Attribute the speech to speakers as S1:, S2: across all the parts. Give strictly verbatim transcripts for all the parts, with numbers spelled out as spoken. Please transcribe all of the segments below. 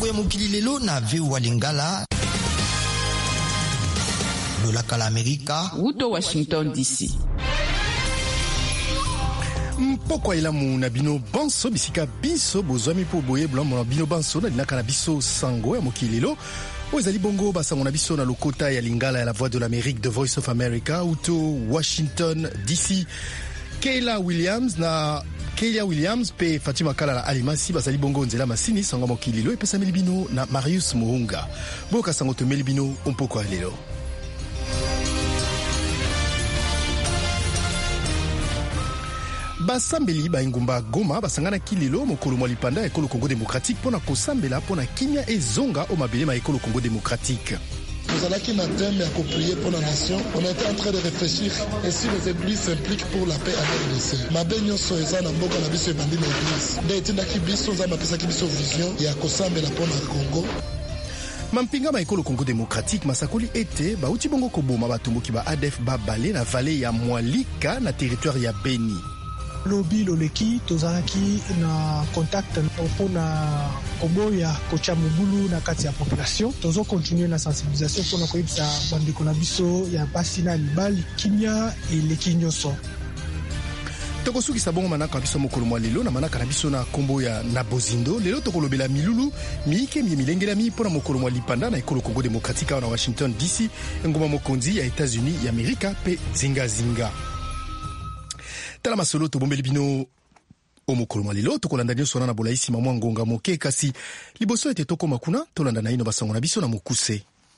S1: Sango ya mokili lelo na veu wa Lingala. Lolaka la Amerika.
S2: Uto Washington D C.
S3: Mpoko ilamu na bino banso bisika biso bozwami po boye blanc na bino banso na dinaka na biso sango ya mokili lelo. Ozali bongo basango na biso na lokota ya Lingala ya la voix de l'Amérique, The Voice of America, uto Washington D C. Kayla Williams na Kayla Williams pe Fatima Kala la Alimasi bazali bongo nzela masini sango mokili lelo epesa melibino na Marius Muhunga. Boka sango to melibino mpoko lelo. Basambeli ba ingumba Goma basangana kililo mokolo mwa lipanda ya ekolo Congo démocratique pona kosambela pona kimia ezonga o mabele ma ekolo Congo démocratique.
S4: Nous allons qui n'a thème à prier pour la nation. On était en train de réfléchir et si les églises s'impliquent pour la paix à R D C. Ma benyo soeza na mboka na biso ebandi na église. Nde etinda ki biso za mapesa ki biso vision ya kosambela pona Congo.
S3: Mampinga ma ekolo Congo démocratique masakoli ete ba uti bongo koboma batumbuki ba A D F ba balé na vallée ya Mwalika na territoire ya Beni.
S5: Lobi loleki tozalaki na contact mpona koboya kocha mobulu na kati ya population tozo continuer na sensibilisation mpona koyebisa bandeko na biso ya basi na libali kimia eleki nyonso.
S3: Tokosukisa bongo manaka biso mokolo mwa lelo na manaka na biso na kombo ya Nabozindo lelo tokolobela milulu miike mi milengelami mpona mokolo mwa lipanda na ekolo Congo démocratique na Washington D C ngoma mokonzi ya États-Unis ya Amerika pe zinga zinga. Tala masolo to bombeli bino omokolo malilo to kolanda nyo sona na bolaisi mamwa ngonga moke kasi liboso ete toko makuna to landa na ino basango na biso na mukuse.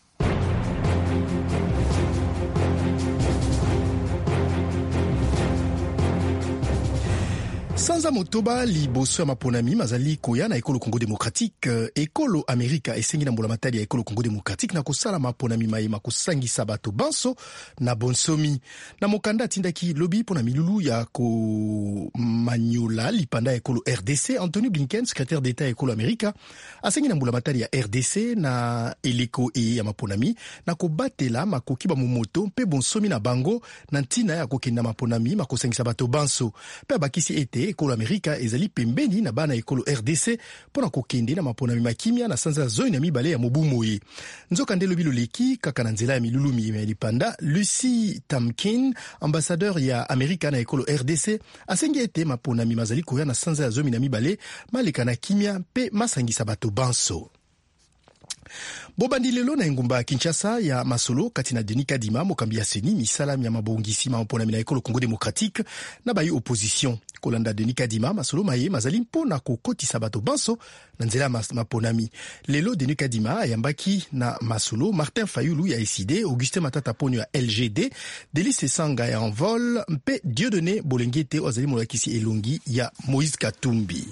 S3: Sanza motoba liboso ya maponami mazali koya na ekolo Congo démocratique ekolo Amerika esengi na mbola matali ya ekolo Congo démocratique na kosala maponami mayema kosangisa bato banso na bonsomi na mokanda tindaki lobi pona milulu ya ko manyola lipanda ya ekolo R D C. Anthony Blinken, secrétaire d'État ekolo Amerika, asengi na mbola matali ya R D C na eleko e ya maponami na kobatela makoki ba momoto pe bonsomi na bango na ntina ya kokenda maponami makosangisa bato banso pe bakisi ete ekolo Amerika ezali pembeni na bana ekolo R D C pona kokende na maponami makimia na sanza zoi na mibale ya mobumoye. Nzoka ndelo biloleki kaka na nzela ya milulumi ya lipanda, Lucy Tamkin, ambassadeur ya Amerika na ekolo R D C, asengi ete maponami mazali koya na sanza ya zoi na mibale maleka na kimia pe masangisa bato banso. Bobandi lelo na ngumba Kinshasa ya masolo katina Denis Kadima mokambi ya seni misala ya mabongisi mampona mina ekolo Congo démocratique na bayi opposition kolanda Denis Kadima masolo maye mazali mpona kokotisa bato banso na nzela maponami. Lelo Denis Kadima ayambaki na masolo Martin Fayulu ya S I D, Augustin Matata Ponyo ya L G D, Delice Sanga ya Envol mpe Dieudonné Bolengete ozali molakisi elongi ya Moïse Katumbi.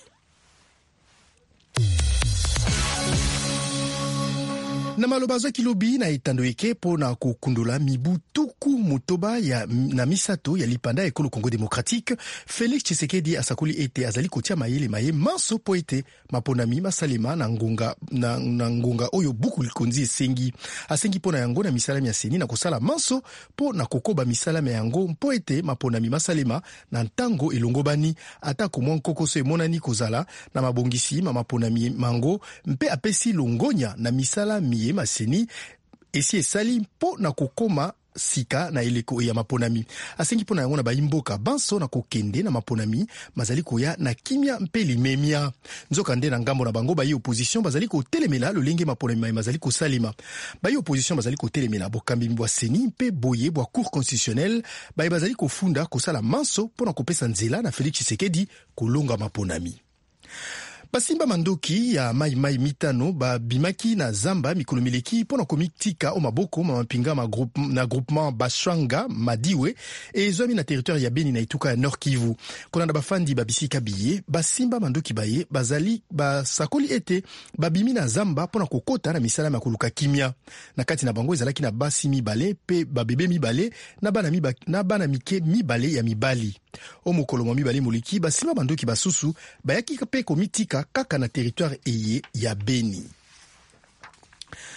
S3: Na malobazo kilobi na itando eke po na kukundula mibu tuku mutoba ya na misato ya lipanda ekolo Congo démocratique, Félix Tshisekedi asakoli ete azali kotia mayele maye manso po ete maponami masalema na ngonga na, na ngonga oyo buku likonzi esengi asengi po na yango na misalami ya seni na kosala manso po na kokoba misalami ya yango po ete maponami masalema na ntango elongobani ata komwa nkokoso emonani kozala na mabongisi ma maponami mango mpe apesi longonya na misalami maseni esi esali mpo na kokoma sika na eleko ya maponami. Asengi po na yango na baimboka banso na kokende na maponami mazali koya na kimia mpe limemia. Nzoka nde na ngambo na bango bayi opposition bazali kotelemela lolenge maponami mazali kosalima. Bayi opposition bazali kotelemela bokambi mbwa seni mpe boye bwa cour constitutionnelle bayi bazali kofunda kosala manso po na kopesa nzela na Félix Tshisekedi kolonga maponami. Basimba mandoki ya mai mai mitano ba bimaki na zamba mikolo mileki pona komitika o maboko ma mpinga ma groupe na groupement Bashanga Madiwe e zomi na territoire ya Beni na Ituka ya Nord Kivu. Kolanda bafandi babisika biye basimba mandoki baye bazali basakoli ete babimi na zamba pona kokota na misala makuluka kimia na kati na bango ezalaki na basi mibale pe babebe mibale na bana mibale na bana mike mibale ya mibali. O mokolo mwa mibale moleki basimba mandoki basusu bayaki pe komitika kaka na territoire eye ya Beni.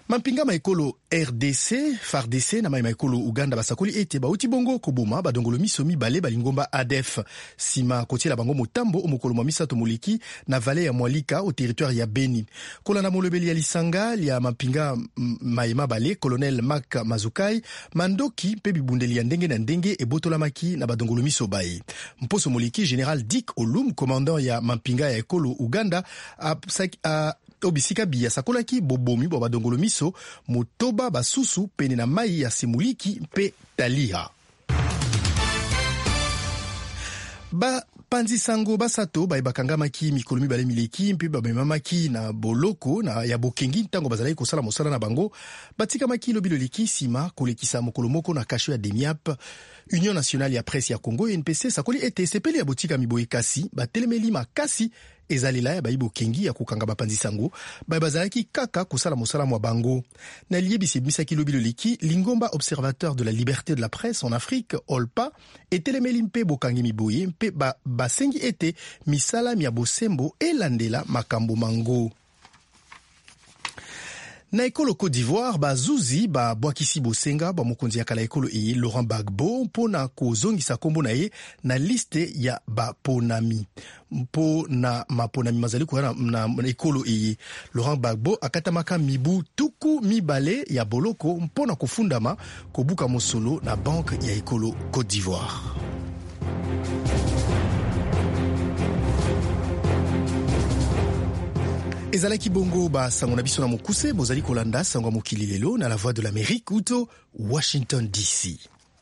S3: Mampinga maekolo R D C, F A R D C na maekolo Uganda basakoli ete bauti bongo koboma badongolo miso mibale balingomba A D F sima kotiela bango motambo omokolo mwa misato moleki na vale ya Mwalika au territoire ya Beni. Kolanda molobeli ya lisanga ya mampinga maema bale colonel Mak Mazukai mandoki pe bibundeli ya ndenge na ndenge ebotolamaki na badongolo miso baye. Mposo moleki General Dick Olum, commandant ya mampinga ya ekolo Uganda a, a obisika biya sakolaki bobomi bo badongolo miso motoba basusu pene na mai ya Simuliki mpe Talia. Ba panzi sango basato ba bakangamaki mikolo mibale mileki mpe babemamaki na boloko na ya bokengi ntango bazalaki kosala mosala na bango batikamaki lobilo leki sima kolekisa mokolo moko na kasho ya Demiap. Union nationale ya presse ya Congo N P C sakoli ete sepeli ya botika miboye kasi batelemeli makasi ezalela ya baibo kengi ya kukanga bapanzi sango ba bazalaki kaka kusala mosala mwa bango na liebisi misaki lobilo leki lingomba observateur de la liberté de la presse en Afrique O L P A etelemeli mpe bokangi miboye mpe ba basengi ete misala mia bosembo elandela makambo mango. Na ekolo Côte d'Ivoire, ba zuzi ba bwakisi bosenga ba mokonzi ya kala ekolo eye Laurent Gbagbo pona kozongisa kombo na ye na liste ya ba ponami. Mpo na maponami mazali kwa na, na, na ekolo eye Laurent Gbagbo akatamaka mibu tuku mibale ya boloko mpona kufundama kobuka mosolo na banque ya ekolo Côte d'Ivoire. Ezalaki bongo ba sango na biso na mokuse bozali kolanda sango mokili lelo na la voix de l'Amérique uto Washington D C.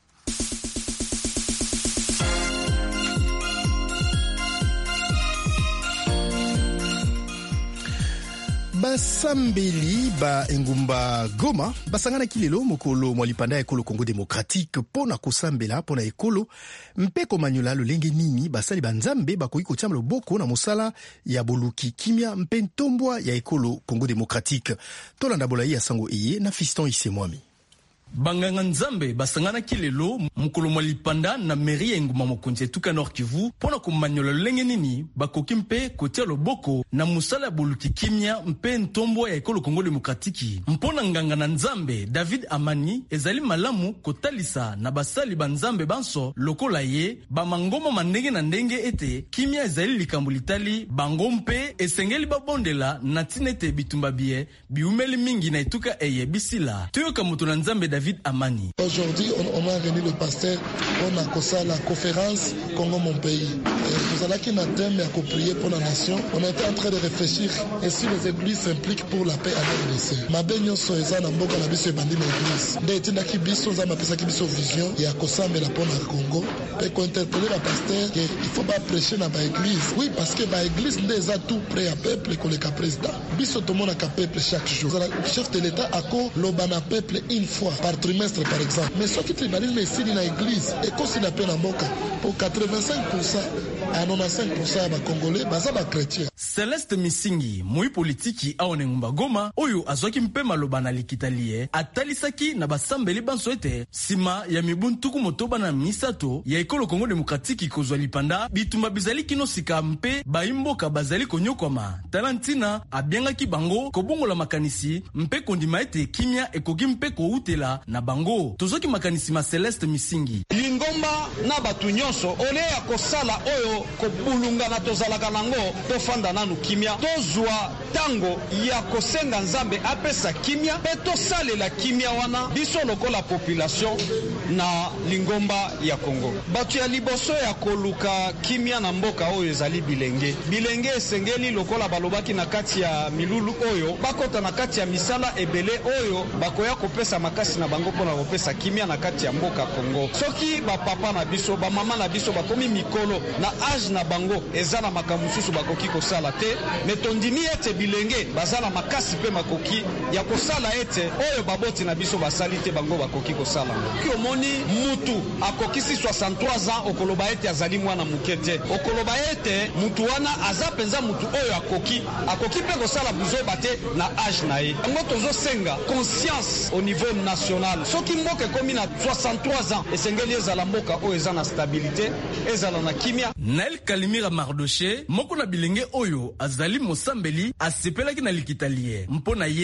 S3: Basambeli ba engumba Goma basangana kilelo mokolo mwalipanda ekolo Congo démocratique pona kosambela pona ekolo mpeko manyola lolenge nini basali banzambe bakoki kotiama loboko na mosala ya boluki kimia mpe ntombwa ya ekolo Congo démocratique. Tolanda bolai ya sango eye na Fiston Isemwami.
S2: Banganga nzambe basangana kilelo mukolo mwalipanda na mairie enguma mokonzi etuka Nord Kivu pona komanyola lolenge nini bakoki mpe kotia loboko na musala boluki kimia mpe ntombo ya ekolo Congo démocratique. Mpona nganga na nzambe David Amani ezali malamu kotalisa na basali banzambe banso lokola ye bamangoma mandenge na ndenge ete kimia ezali likambo litali bango mpe esengeli babondela na tinete bitumba bie biumeli mingi na etuka eye bisila tuyoka mutu na nzambe David Amani.
S4: Aujourd'hui, on, on a réuni le pasteur, on a causé la conférence Congo mon pays. Nous allons qui thème et à prier pour la nation. On était en train de réfléchir et si les églises s'impliquent pour la paix à R D C. Ma baigne soeza na mboka na biso bandi na église. Ndeti na kibiso za mapesa kibiso vision ya kosamba la pona Congo. Et qu'on interpeller la pasteur que il faut pas prêcher dans ba église. Oui, parce que ba église ndeza tout prêt à peuple que le président. Biso tout monde a peuple chaque jour. Le chef de l'État a ko lobana peuple une fois par trimestre par exemple. Mais ce qui tribalisme ici dans l'église et qu'on s'y la peine en boca pour quatre-vingt-cinq pour cent à quatre-vingt-quinze pour cent ba Congolais baza ba chrétien.
S2: Celeste Misingi moi politiki aone ngumba Goma oyo azwaki mpe maloba na likitalie atalisaki na basambeli banso ete sima ya mibuntuku motoba na misato ya ekolo Congo démocratique kozwa lipanda bitumba bizali kino sika mpe baimboka bazali konyokoma talantina abiangaki bango kobongola makanisi mpe kondima ete kimia ekoki mpe koutela na bango tozoki makanisi ma Celeste Misingi
S6: lingomba na batu nyonso ole ya kosala oyo kobulunga na tozalaka nango tofanda nanu kimia tozwa tango ya kosenga nzambe apesa kimia pe tosalela kimia wana biso lokola population na lingomba ya Congo. Batu ya liboso ya koluka kimia na mboka oyo ezali bilenge bilenge esengeli lokola balobaki na kati ya milulu oyo bakota na kati ya misala ebele oyo bakoya kopesa makasi na bango pona kopesa kimia na kati ya mboka Congo. Soki ba papa na biso ba mama na biso bakomi mikolo na age na bango ezala makambo susu bakoki kosala te metondimi ete bilenge bazala makasi pe makoki ya kosala ete oyo baboti na biso basali te bango bakoki kosala. Ki omoni mutu akokisi soixante-trois ans okoloba ete azali mwana mukete okoloba ete mutu wana aza penza mutu oyo akoki akoki pe kosala buzoba te na age na ye. Ngo tozo senga conscience au niveau national. Soki mboka komi na soixante-trois ans esengeli ezala mboka oyo eza na stabilité ezala na kimia.
S2: Nael Kalimira Mardoche moko na bilenge oyo azali mosambeli asepelaki na likitalie mpona ye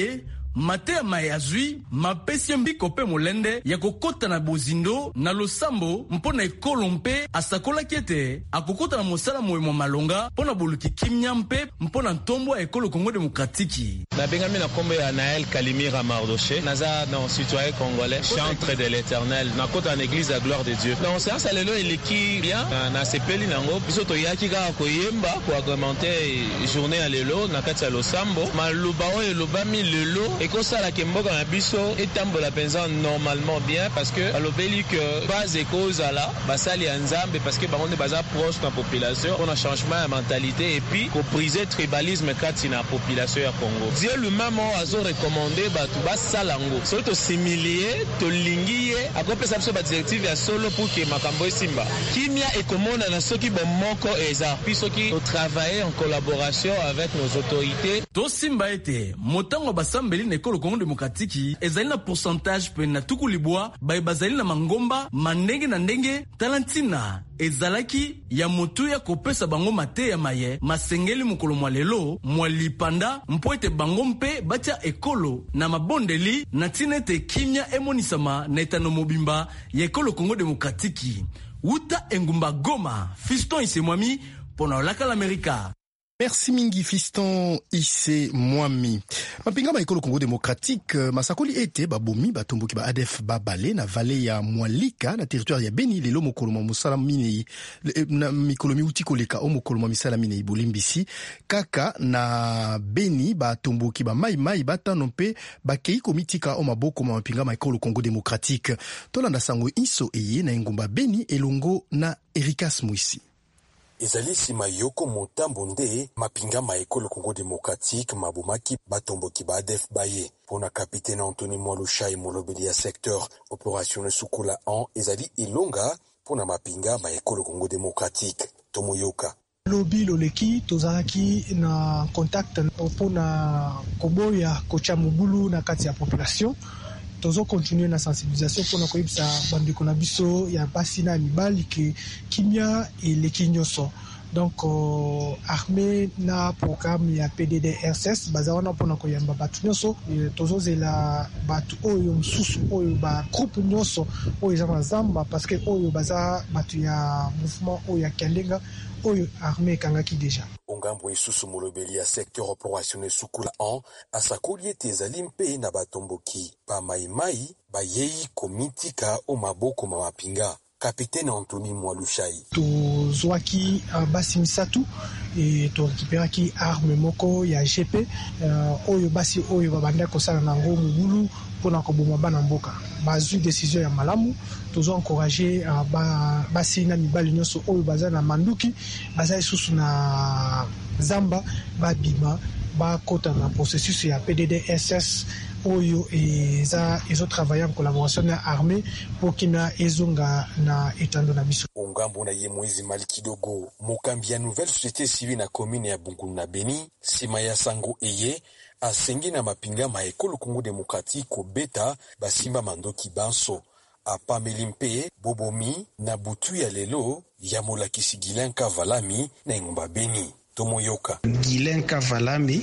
S2: mate ya mayazwi mapesi mbiko pe molende ya kokota na bozindo na losambo mpona ekolo mpe asakolaki ete akokota na mosala moyemo malonga mpona boluki kimia mpe mpona ntombo ya ekolo Congo Démocratique.
S7: Nabengami na kombe ya Naël Kalimira Mardoché naza na citoyen congolais chantre de l'Éternel nakota na église ya gloire de Dieu. Na séance lelo eleki bien na sepeli nango biso toyaki kaka koyemba ko agrémenter journée ya lelo na kati ya losambo maluba oyo elobami lelo ekosala ke mboka na biso etambola penza normalement bien parce que alobeli que base ekozala basali ya nzambe parce que bango nde baza proche na population pour un changement de mentalité et puis ko briser tribalisme kati na population ya Congo. Dieu lui-même azo recommander batu basala ngo so to similie to lingiye akopesa biso ba directive ya solo pour que makambo esimba kimia ekomona na soki bomoko eza puis soki to travailler en collaboration avec nos autorités
S2: to simba ete motango basambeli na ekolo Congo Démocratique ezali na pourcentage pe na tukulibwa ba bazali na mangomba mandenge na ndenge talantina ezalaki ya motu ya kopesa bango mate ya maye masengeli mukolo mwa lelo mwa lipanda mpo ete bango mpe batia ekolo na mabondeli na tinete kimia emonisama na etano mobimba ya ekolo Congo Démocratique. Uta engumba Goma, Fiston Isemwami pona olaka l'Amerika.
S3: Merci mingi Fiston Isse Mwami. Mapinga ma ekolo Congo Démocratique masakoli ete babomi batomboki ba A D F babale na vallée ya Mwalika na territoire ya Beni lelo mokolo ma musala minei na mikolo mi uti koleka o mokolo ma misala minei bolimbisi kaka na Beni batomboki ba mai mai batano mpe bakei komitika o maboko ma mapinga ma ekolo Congo Démocratique. Tolanda sango iso eye na ngumba Beni elongo na Erikas Muisi.
S8: Ezali sima yoko motambo nde mapinga ma ekolo Congo Démocratique mabomaki batomboki ba A D F baye pona capitaine Anthony Mwalusha molobeli ya secteur opérationnel Sukula en ezali ilonga pona mapinga ma ekolo Congo Démocratique tomoyoka
S5: lobi loleki tozalaki na contact pona koboya kocha mobulu na kati ya population tozo continuer na sensibilisation pour na koyebisa bandeko na biso ya basi na mibali ke kimia eleki nyonso. Donc euh, armée na programme ya P D D R C S bazawana pona koyamba batu nyonso tozo zela batu oyo msusu oyo ba groupe nyonso oyo za mazamba parce que oyo baza batu ya mouvement oyo ya Kandenga oyo armée kangaki déjà.
S8: Ongambo isusu molobeli ya secteur opérationnel Sukula en asakoli ezali mpe na batomboki pa maimai bayei komitika o maboko ma mapinga. Capitaine Anthony Mwalushai
S5: tozwaki uh, basi misatu et to récupéraki arme moko ya G P uh, oyo basi oyo babanda kosala nango mubulu pona koboma bana mboka bazui décision ya malamu tozo encourager uh, ba basi na mibali nyonso oyo baza na manduki baza isusu na zamba babima ba kota na processus ya P D D S S oyo eza ezo travailler en collaboration na armée pour kina ezonga na etando na biso.
S8: Ongambo na ye Moizi Malikidogo mokambi ya nouvelle société civile na commune ya Bungulu na Beni sima ya sango eye asengi na mapinga ma ekolo Congo Démocratique kobeta basimba mandoki banso apameli mpe bobomi na butu ya lelo ya molakisi Gilen Kavalami na ngumba Beni. Tomoyoka
S9: Gilen Kavalami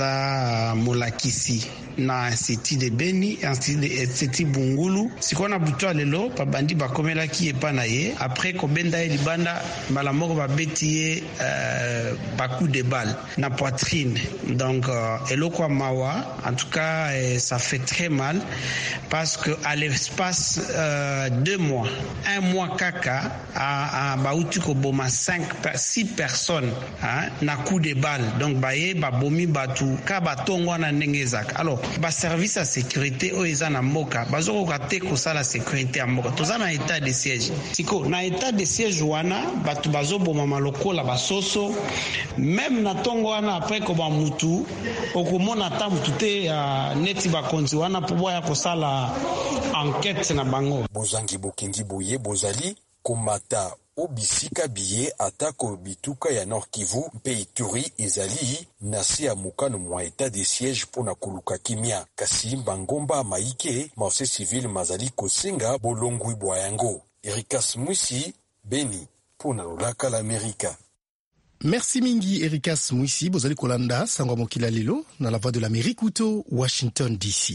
S9: aza molakisi na institut de Beni institut Bungulu sikona butu lelo pa bandi bakomela ki epa na ye après kobenda ye libanda malamoko babeti ye euh, bacoup de balle na poitrine donc euh, eloko mawa en tout cas euh, ça fait très mal parce que à l'espace euh, deux mois un mois kaka a, a bauti ko boma cinq six personnes hein na coup de balle donc baye babomi batu ka batongo na ndengezaka. Alors ba service à sécurité o eza na mboka bazoko kate ko sala sécurité ya mboka toza na état de siège siko na état de siège wana batu bazoboma malokola basoso même na tongo wana après ko ba mutu okomona ta mutu te uh, neti bakonzi wana pouvoir ya ko sala enquête na bango
S8: bozangi bokingi boye bozali komata obisika biye atako bituka ya Nord Kivu mpe Ituri ezali nasi ya mukano mwa état de siège pona koluka kimia kasi mbangomba maike marché civil mazali kosenga bolongwi bwa yango. Erikas Musi Beni pona lolaka l'Amerika.
S3: Merci mingi Erikas Mwisi bozali kolanda sangwa mokila lelo na la voix de l'Amérique uto Washington D C.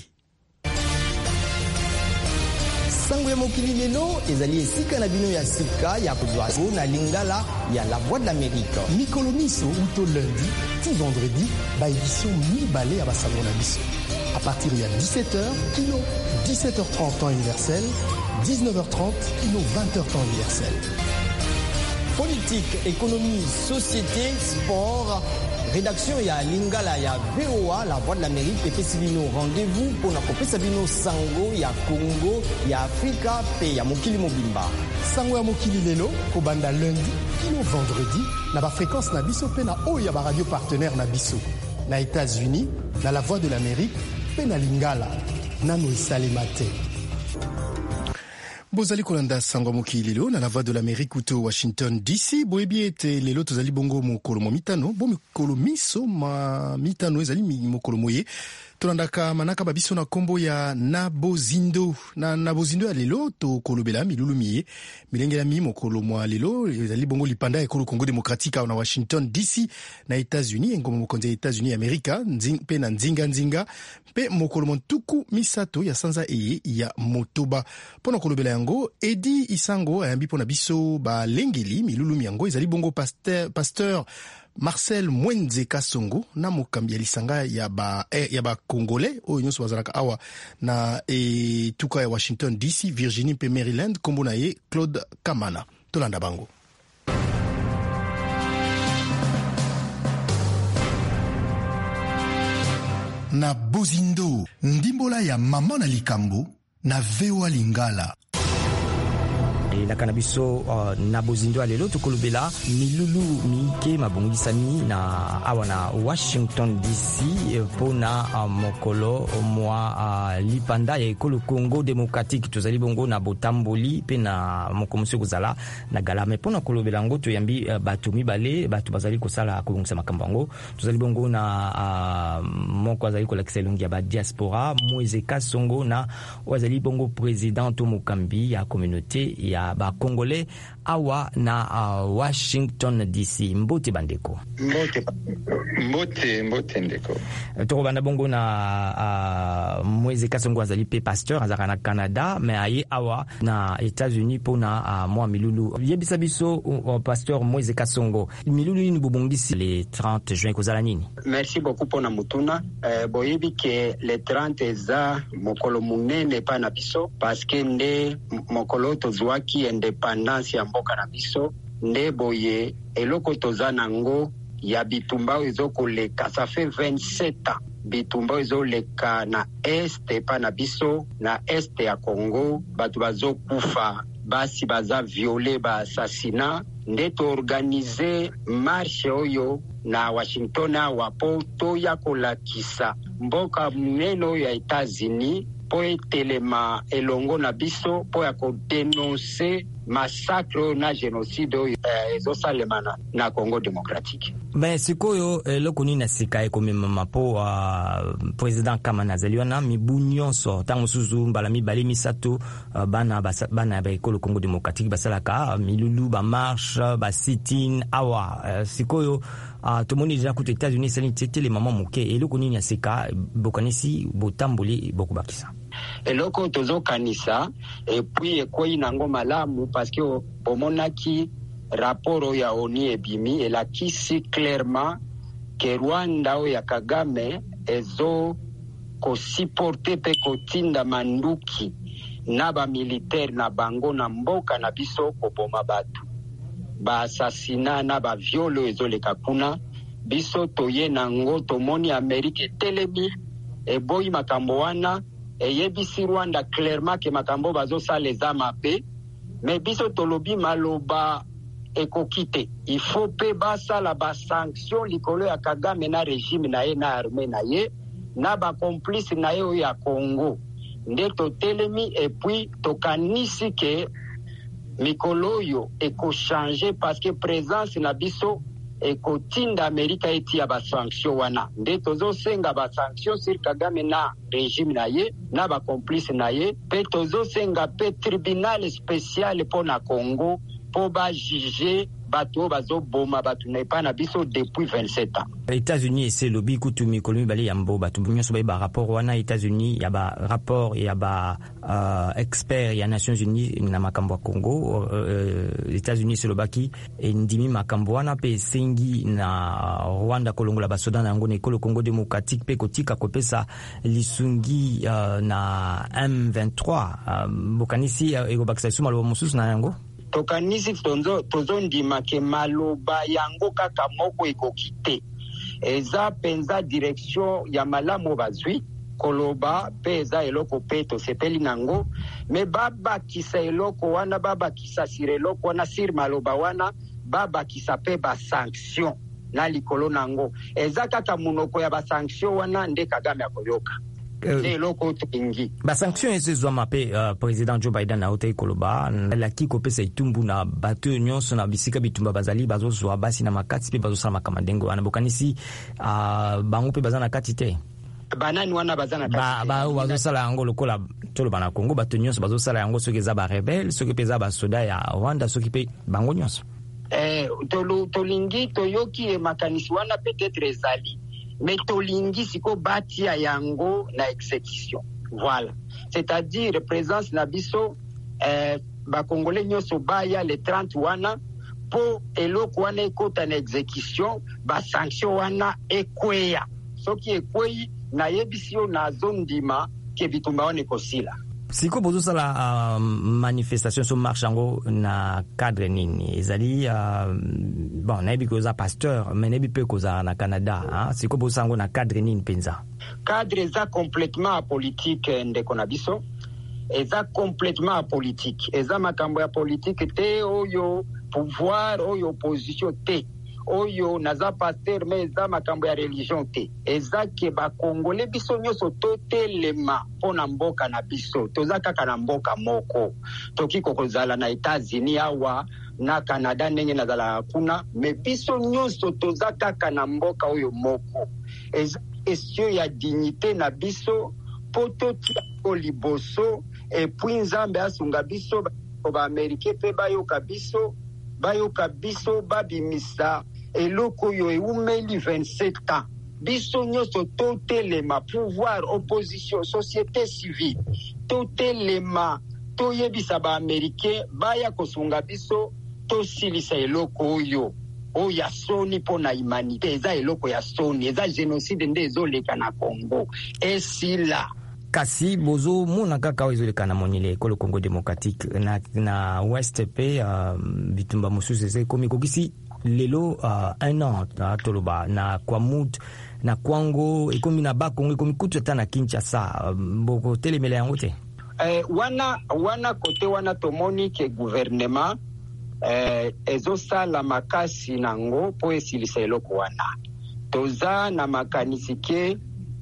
S1: Sango ya mokili lelo ezali esika na bino ya sika ya kozwa na lingala ya la voix de l'Amérique.
S3: Mikolo miso uto lundi ti vendredi ba édition mibale ya basango na biso. À partir de dix-sept heures, kilo dix-sept heures trente temps universel, dix-neuf heures trente, kilo vingt heures temps universel.
S1: Politique, économie, société, sport, rédaction ya lingala ya V O A, la voix de l'Amérique, et Pesibino rendez-vous pour na Pesibino sango ya Congo, ya Afrika, pe ya mokili mobimba.
S3: Sango ya mokili lelo, kobanda lundi, kilo vendredi, na ba fréquence na biso pe na o ya ba radio partenaire na biso. Na États-Unis, na la voix de l'Amérique, pe na lingala, nano isalemate. Bozali kolanda sango moki lelo na la voix de l'Amérique uto Washington D C. Boebi ete lelo tozali bongo mokolo mo mitano, bo mokolo miso ma mitano ezali mokolo moye. Tolandaka manaka babiso na kombo ya Nabozindo. Na Nabozindo ya lelo to kolobela milulu miye. Milengela mi mokolo mwa lelo ezali bongo lipanda ekolo Congo démocratique na Washington D C na États-Unis, ngomo mokonzi États-Unis Amerika, nzing pe na nzinga nzinga pe mokolo montuku misato ya sanza eye ya motoba. Pona kolobela yango Edi Isango ayambi pona biso ba lengeli milulu miyango ezali bongo pasteur pasteur Marcel Mwenze Kasongo na mokambi ya lisanga ya ba eh, ya ba Congolais o nyonso bazalaka awa na e tuka ya Washington D C, Virginie pe Maryland, kombo na ye Claude Kamana. Tolanda bango. Na Bozindo, ndimbola ya mama na likambo na V O A Lingala.
S10: La cannabis uh, na Bozindo alelo tukolubela milulu mike mabongisani na awa na Washington D C pona uh, mokolo mwa uh, lipanda ya ekolo Congo démocratique tozali bongo na botamboli pe na mokomusi kuzala na galame pona kolobela ngo to yambi uh, batu mibale batu bazali kosala kolongisa makambango tozali bongo na uh, moko azali kolakisa elongi ya ba diaspora Moise Kasongo na wazali bongo président to mokambi ya communauté ya ba Congolais awa na uh, Washington D C. Mbote bandeko.
S11: Mbote mbote mbote ndeko.
S10: Toko banda bongo na uh, Moise Kasongo azali pe pasteur azaka na Canada mais aye awa na États-Unis pona uh, mwa milulu. Yebisa biso uh, pasteur Moise Kasongo. Milulu ni bobongisi le trente juin kozala nini?
S11: Merci beaucoup pona mutuna. Euh, boyebi ke le trente za mokolo munene pa na biso parce que nde mokolo tozwaki indépendance ya mboka na biso nde boye eloko toza nango ya bitumba ezokoleka ça fait vingt-sept ans bitumba ezoleka na este pa na biso na este ya Congo batu bazokufa basi baza violé ba assassinat nde to organiser marche oyo na Washington awa po to ya kolakisa mboka muneno ya États-Unis po etelema elongo na biso po ya kodenonse massacre na génocide eh, ezosalema na, na Congo démocratique.
S10: Ben sikoyo eh, loko nini na sika ekomema po uh, président Kamana azali wana mibu nyonso tango suzu mbala mibale misato uh, bana basa, bana ba ekolo Congo démocratique basalaka uh, milulu ba marche ba sit-in awa uh, sikoyo uh, tomoni déjà kuti États-Unis sali tete le mama moke eloko nini na sika bokanisi botamboli bokubakisa.
S11: Eloko tozo kanisa et puis ekoi nango malamu parce que omonaki rapport ya ONU ebimi elakisi clairement que Rwanda o ya Kagame ezo ko supporter pe kotinda manduki na ba militaire na bango na mboka na biso ko boma batu ba assassinat na ba violo ezoleka kuna biso toye nango tomoni Amerique telemi e boyi makambo wana et yebisi Rwanda clairement que makambo bazo sa les amape mais biso tolobi maloba ekokite il faut pe basa la ba sanction likolo ya Kagame na régime na ye na armée na ye na ba complice na ye ya Congo nde to telemi et puis to kanisi ke mikolo yo eko changer parce que présence na biso ekotinda Amerika eti ya ba sanction wana nde tozo senga ba sanction sur Kagame na régime na ye na ba complice na ye pe tozo senga pe tribunal spécial po na Congo po ba juger bato bazo boma bato na epa na biso depuis vingt-sept ans.
S10: États-Unis c'est lobby kutumi kolumi bali yambo bato nyonso ba rapport wana États-Unis ya ba rapport ya ba uh, expert ya Nations Unies na makambo ya Congo. uh, États-Unis c'est lobaki ndimi makambo wana pe sengi na Rwanda kolongola ba soda na yango na ekolo Congo démocratique pe kotika kopesa lisungi uh, na M vingt-trois. uh, bokanisi uh, ekobakisa suma lo mususu na yango
S11: tokanisi tonzo tozo ndima ke maloba yango kaka moko ekokite eza penza direction ya malamu bazwi koloba pe eza eloko pe tosepeli nango me babakisa eloko wana babakisa sire eloko wana sir maloba wana babakisa pe ba sanction na likolo nango eza kaka munoko ya ba sanction wana nde Kagame akoyoka.
S10: Uh, ba sanction ezwa mape uh, president Joe Biden na hotel koloba la ki kopesa itumbu na bato nyonso na bisika bitumba bazali bazozwa basi na makati pe bazosala makamandengo wana bokanisi uh, bango pe bazana kati te
S11: banani wana bazana kati
S10: ba ba bazosala yango lokola tolo bana Congo bato nyonso bazosala yango soki eza ba rebelle soki pe eza ba soda ya Rwanda soki pe bango nyonso
S11: eh tolo tolingi toyoki e makanisi wana peut-être ezali mais tolingi siko batia yango na exécution. Voilà, c'est-à-dire présence na biso eh, ba congolais nyonso baya le trente wana po eloko wana ekota na exécution ba sanction wana ekweya soki ekweyi na yebisio na zondima ke bitumba wana ekosila.
S10: Siko bozosala uh, manifestation so marche yango na cadre nini ezali uh, bon nayebi koza pasteur mais nayebi pe koza na Canada hein? Siko bosango na cadre nini penza
S11: cadre eza complètement apolitique ndeko na biso eza complètement apolitique eza makambo ya politique te oyo pouvoir oyo opposition te oyo naza pasteur mais eza makambo ya religion te eza ke ba Congolais biso nyonso totelema pona mboka na biso toza kaka na mboka moko toki kokozala na États-Unis awa na Canada ndenge nazala kuna me biso nyonso toza kaka na mboka oyo moko eza question ya dignité na biso poto tia liboso et puis Nzambe asunga biso ba Americain pe bayoka biso bayoka biso babimisa eloko yo eumeli vingt-sept ans biso nyonso totelema pouvoir opposition société civile totelema toyebisa ba Americain baya kosunga biso tosilisa eloko oyo oya soni pona humanité eza eloko ya soni eza génocide nde ezoleka na Congo esila
S10: kasi bozo mona kaka ezoleka na monile ekolo Congo démocratique na na West pe uh, bitumba mususu ese komi kokisi lelo uh, un an na toloba na Kwamut na Kwango ekomi na Bakongo ekomi kutu tana Kinshasa mboko telemele yango te
S11: eh, wana wana kote wana tomoni ke gouvernement eh, ezosala makasi nango po esilisa eloko wana toza na makanisi ke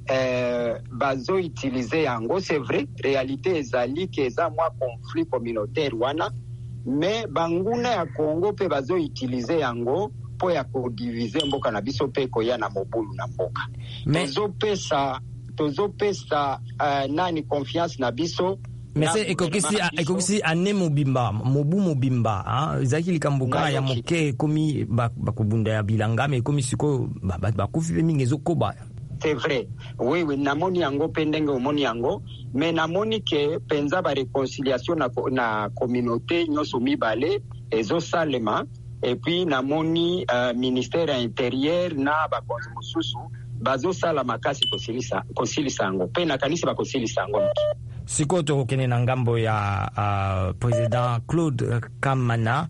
S11: eh, bazo utiliser yango c'est vrai réalité ezali ke eza mwa conflit communautaire wana mais banguna ya Congo pe bazo utiliser yango po ya kodiviser mboka na biso pe koya na mobulu na mboka tozo pesa tozo pesa uh, nani confiance na biso
S10: mais c'est ekokisi ekokisi ane mobimba mobu mobimba hein ezaki likambuka ya moke komi bakubunda ya bilanga mais komi siko bakufi pe mingi ezokoba
S11: c'est vrai oui oui namoni yango pendenge omoni yango mais namoni ke penza ba réconciliation na, na communauté nyoso mibale ezo salema et puis namoni uh, ministère intérieur na ba konzi mususu bazo sala makasi kosilisa kosilisa yango pe na kanisi ba kosilisa yango
S10: siko to kene na ngambo ya uh, président Claude Kamana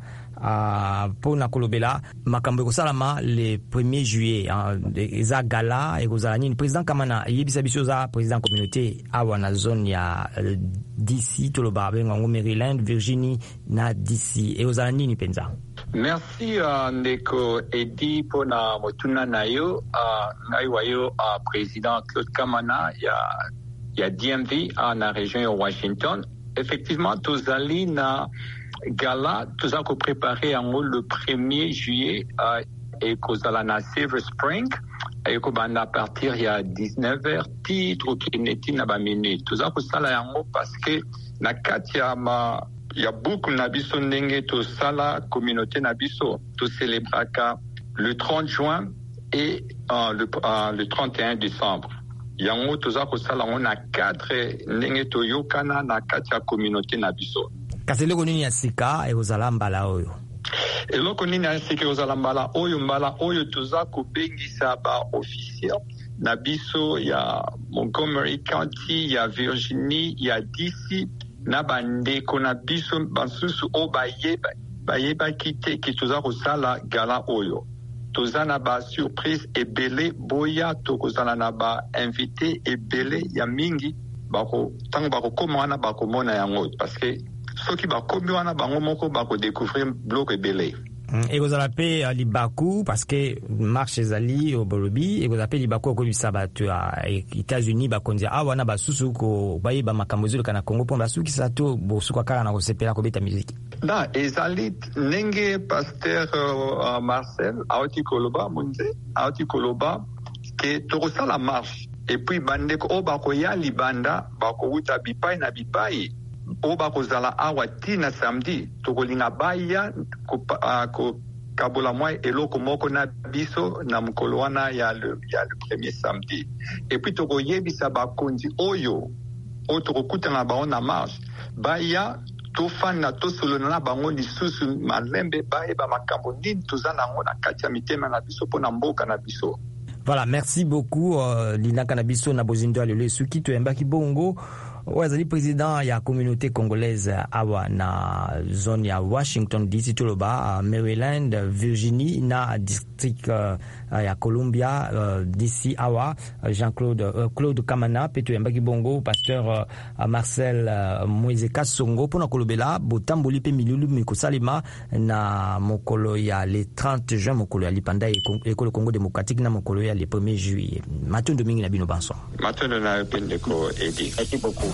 S10: Uh, pona kolobela makambo ekosalama le premier juillet hein, eza gala ekozala nini président Kamana yebisa biso za président communauté awa na zone ya uh, D C toloba bengango Maryland Virginie na D C ekozala nini penza
S12: merci uh, ndeko edi pona motuna na yo uh, ngai wayo uh, président Claude Kamana ya ya D M V uh, na région ya Washington effectivement tozali na gala tout ko préparé en le premier juillet euh, et kozala na Silver Spring et ko banda à partir ya dix-neuf heures titre kineti na ba minute tout ko sala yango parce que na kati ya ma il y a beaucoup na biso ndenge to sala communauté na biso to célébraka le trente juin et euh, le, euh, le trente et un décembre. Yango toza ko sala on a cadre ndenge to yokana na kati ya communauté na biso.
S10: Kasi loko nini ya sika ekozala mbala oyo?
S12: Eloko nini ya sika ekozala mbala oyo mbala oyo toza kobengisa ba officier na biso ya Montgomery County, ya Virginie, ya D C na bandeko na biso basusu o bayeba bayeba kite ki toza kosala gala oyo. Toza na ba surprise ebele boya tokozala na ba invité ebele ya mingi bako tango bako koma wana bako mona yango parce que soki bakomi wana bango moko bako découvrir bloc ebele.
S10: Ekozala pe libaku parce que marche ezali au Bolobi ekozala libaku ko bisabatu a États-Unis bakondia awa na basusu ko bayeba makambo zulu kana Congo pon basuki sato bosuka kala na ko sepela ko beta musique.
S12: Da ezali nenge pasteur uh, Marcel auti koloba munze auti koloba ke torosa la marche et puis bande ko bako ya libanda bako uta bipai na bipai o bakozala awa tina samedi tokolinga baya ko, uh, ko kabola moi eloko moko na biso na mukolo wana ya le ya le premier samedi et puis tokoyebisa bakonzi oyo o tokokutana ba na marche baya tofana tosolona na bango lisusu malembe bayeba makambo nini tozana ngo na kati ya mitema na biso pona mboka na biso.
S10: Voilà, merci beaucoup uh, Lina Kanabiso na bozindo alele suki to yambaki bongo wazali président ya communauté congolaise awa na zone ya Washington D C toloba uh, Maryland, Virginie na district uh, ya Columbia uh, D C awa uh, Jean-Claude uh, Claude Kamana peto yambaki bongo pasteur uh, Marcel uh, Moise Kasongo pona kolobela botamboli pe milulu mikosalima na mokolo ya le trente juin mokolo ya lipanda ekolo Congo démocratique na mokolo ya le premier juillet. Matondo mingi na bino banso.
S12: Matondo na pendeko edi. Merci beaucoup.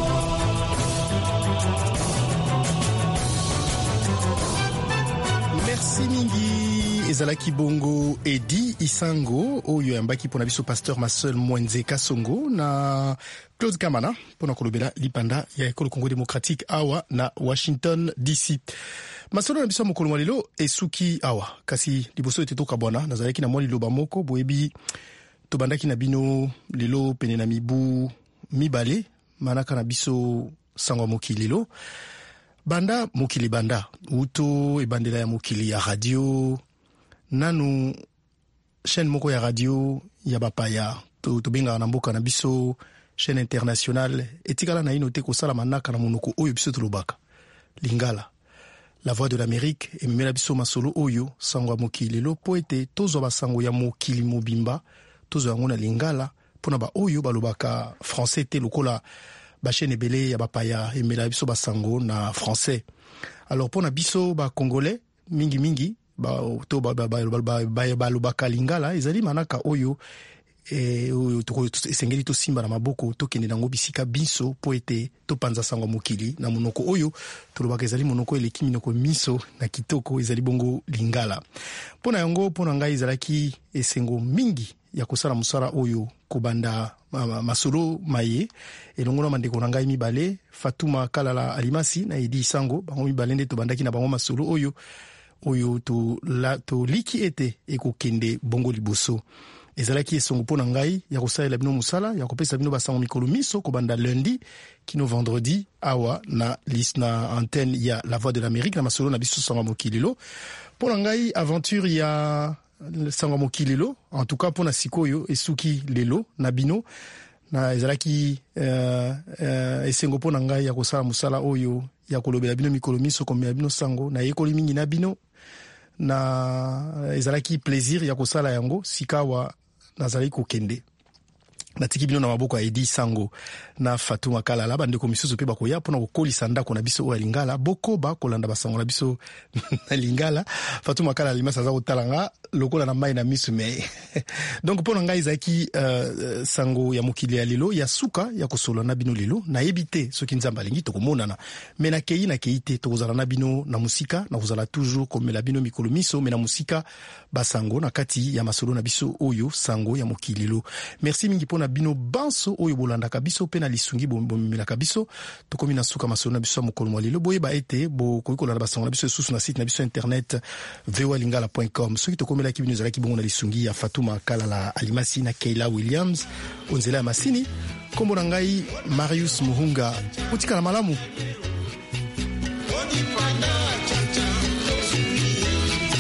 S3: Merci mingi ezalaki bongo Edi Isango oyo yambaki pona biso pasteur Marcel Moise Kasongo na Claude Kamana pona kolobela lipanda ya ekolo Congo démocratique awa na Washington D C. Masolo na biso mokolo malelo esuki awa kasi liboso ete toka bwana nazalaki na mwali loba moko boyebi tobandaki na bino lelo pene na mibu mibale manaka na biso sangwa mokili lelo banda mokili banda uto ebandela ya mokili ya radio nanu chaîne moko ya radio ya bapaya to tobenga na mboka na biso chaîne internationale etikala na ino te kosala manaka na monoko oyo biso tolobaka lingala la voix de l'Amérique ememela biso masolo oyo sangwa mokili lelo po ete tozwa basango ya mokili mobimba tozwa yango na lingala pona ba oyo balobaka français te lokola ba chaîne ebele ya bapaya emela biso basango na français. Alors pona biso ba congolais mingi mingi ba to ba ba ba balobaka lingala ezali manaka oyo e oyo to esengeli to simba na maboko to kende nango bisika biso po ete to panza sango mokili na monoko oyo tolobaka ezali monoko eleki minoko miso na kitoko ezali bongo lingala. Pona yango pona ngai ezalaki esengo mingi ya kosala musala oyo kobanda masolo maye elongo na mandeko na ngai mibale Fatuma Kalala Alimasi na Edi Isango bango mibale nde tobandaki na bango masolo oyo oyo to la to liki ete ekokende bongo liboso ezalaki esongo pona ngai ya kosalela bino musala ya kopesa bino basango mikolo miso kobanda lundi kino vendredi awa na liste na antenne ya La Voix de l'Amérique na masolo na biso sango mokililo pona ngai aventure ya sango mokililo en tout cas pona sikoyo esuki lelo na bino na ezalaki uh, uh, esengo pona ngai ya kosala musala oyo ya kolobela bino mikolo miso komela bino sango na yekoli mingi na bino na ezalaki plaisir ya kosala yango sikawa nazali kokende natiki bino na maboko ya Edi Sango na Fatuma Kalala bandeko misusu pe bakoya pona kokolisa ndako na biso oya lingala bokoba kolanda basango na biso na lingala Fatuma Kalala limasa za kotalanga lokola na mai na misu me donc pona ngai zaki uh, sango ya mokili ya lelo ya suka ya kosolo na bino lelo na yebite soki nzamba lingi to komonana me na kei na keite to kozala na bino na musika na kozala toujours comme la bino mikolo miso me na musika basango na kati ya masolo na biso oyo sango ya mokili lelo. Merci mingi pona bino banso oyo bolanda ka biso pe na lisungi bomimela ka biso to komi na suka masolo na biso mokolo mo lelo boye ba ete bo koikola na basango na biso susu na site na biso internet v o a lingala point com soki to komela ki bino zalaki bongo na lisungi ya Fatuma Kalala Alimasi na Keila Williams onzela ya masini kombo na ngai Marius Muhunga utikala malamu.